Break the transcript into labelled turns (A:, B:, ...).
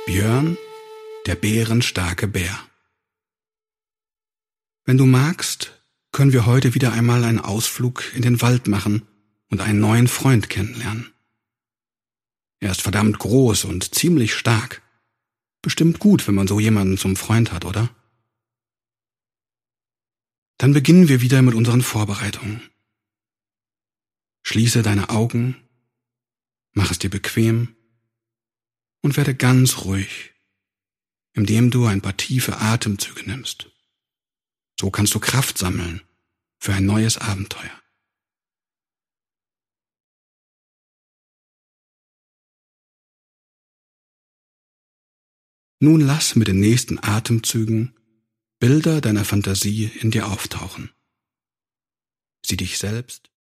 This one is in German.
A: Björn, der bärenstarke Bär. Wenn du magst, können wir heute wieder einmal einen Ausflug in den Wald machen und einen neuen Freund kennenlernen. Er ist verdammt groß und ziemlich stark. Bestimmt gut, wenn man so jemanden zum Freund hat, oder? Dann beginnen wir wieder mit unseren Vorbereitungen. Schließe deine Augen, mach es dir bequem und werde ganz ruhig, indem du ein paar tiefe Atemzüge nimmst. So kannst du Kraft sammeln für ein neues Abenteuer. Nun lass mit den nächsten Atemzügen Bilder deiner Fantasie in dir auftauchen. Sieh dich selbst